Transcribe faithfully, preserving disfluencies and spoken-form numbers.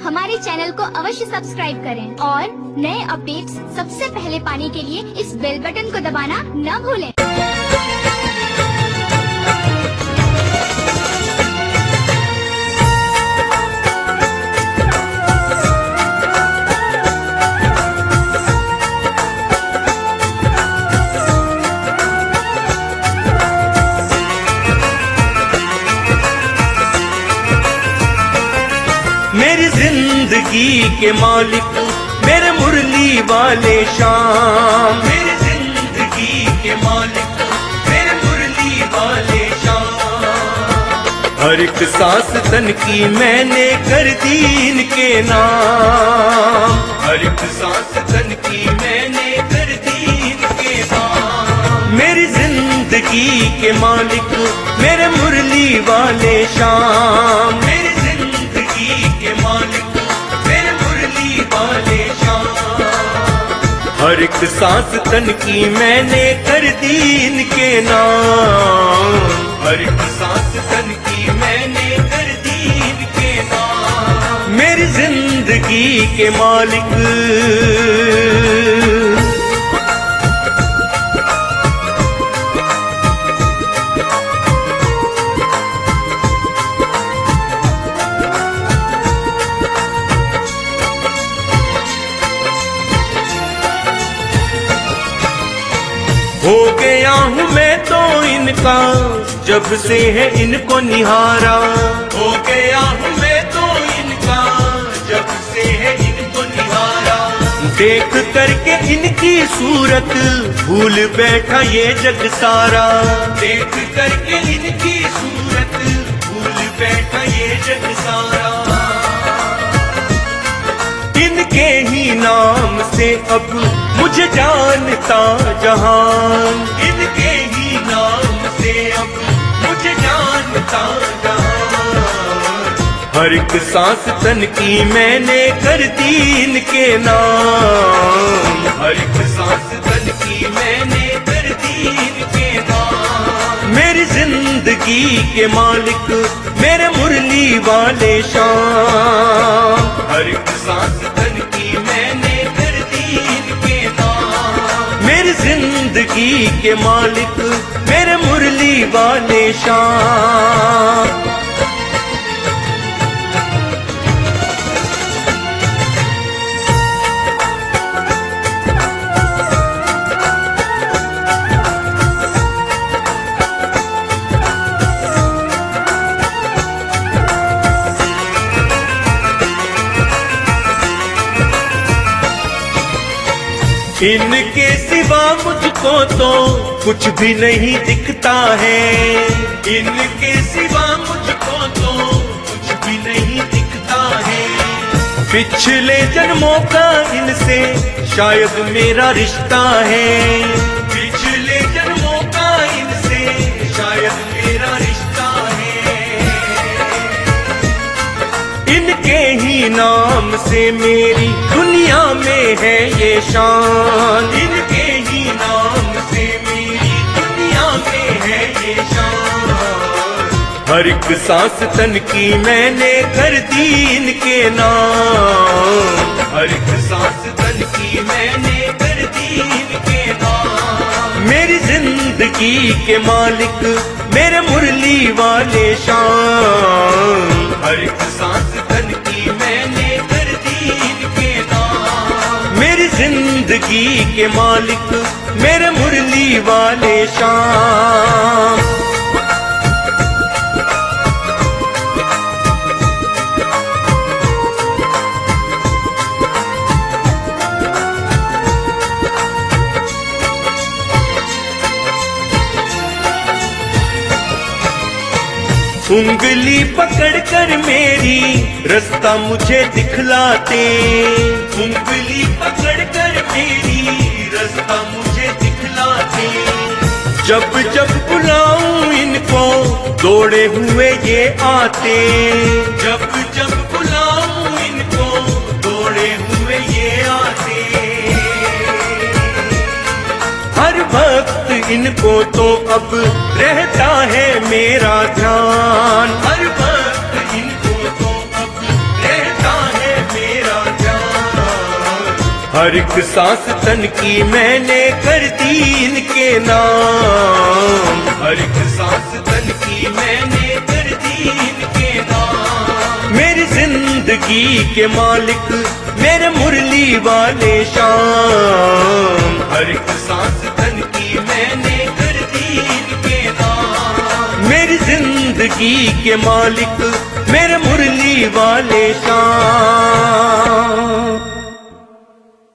हमारे चैनल को अवश्य सब्सक्राइब करें और नए अपडेट्स सबसे पहले पाने के लिए इस बेल बटन को दबाना न भूलें। मेरी जिंदगी के मालिक मेरे मुरली वाले शाम, मेरी जिंदगी के मालिक मेरे मुरली वाले शाम। हर एक सांस तन की मैंने कर दी इनके नाम, हर एक सांस तन की मैंने कर दी इनके नाम। मेरी जिंदगी के मालिक मेरे मुरली वाले शाम, मेरी के मालिक मेरे मुरली वाले शाम। हर एक सांस तन की मैंने कर दी इनके नाम, हर एक सांस तन की मैंने कर दी इनके नाम। मेरी जिंदगी के मालिक हो गया हूँ मैं तो इनका जब से है इनको निहारा, हो गया हूँ मैं तो इनका जब से है इनको निहारा। देख करके इनकी सूरत भूल बैठा ये जग सारा, देख करके इनकी सूरत भूल बैठा ये जग सारा। इनके ही नाम से अब मुझे जानता जहान, इनके ही नाम से अब मुझे जानता जहान। हर एक सांस तन की मैंने कर दी इनके नाम, हर एक सांस तन की मैंने कर दी इनके नाम। मेरी जिंदगी के मालिक मेरे मुरली वाले शाम, हर एक सांस तन की मैंने कर दी इनके नाम। मेरी जिंदगी के मालिक मेरे मुरली वाले शाम। इनके सिवा मुझको तो कुछ भी नहीं दिखता है, इनके सिवा मुझको तो कुछ भी नहीं दिखता है। पिछले जन्मों का इनसे शायद मेरा रिश्ता है, पिछले जन्मों का इनसे शायद मेरा रिश्ता है। इनके ही नाम से मेरी दुनिया में है ये शान, इनके ही नाम से मेरी दुनिया में है ये शान। हर एक सांस तन की मैंने कर दी इनके नाम, हर एक सांस तन की मैंने कर दी इनके नाम। मेरी जिंदगी के मालिक मेरे मुरली वाले शान, हर एक सांस तन की मैंने कर दी इनके नाम। मेरी जिंदगी के मालिक मेरे मुरली वाले शाम। उंगली पकड़कर मेरी रास्ता मुझे दिखलाते, उंगली पकड़कर मेरी रास्ता मुझे दिखलाते। जब जब बुलाऊं इनको दौड़े हुए ये आते, जब जब बुलाऊं इनको दौड़े हुए ये आते। हर वक्त इनको तो अब रहता है मेरा ध्यान, हर वक्त इनको तो अब रहता है हर एक सांस तन की मैंने कर दी इनके नाम, हर एक सांस तन की मैंने कर दी इनके नाम। मेरी जिंदगी के मालिक मेरे मुरली वाले शाम, हर एक सांस तन की मैंने कर दी इनके नाम। मेरी जिंदगी के मालिक मेरे मुरली वाले शाम।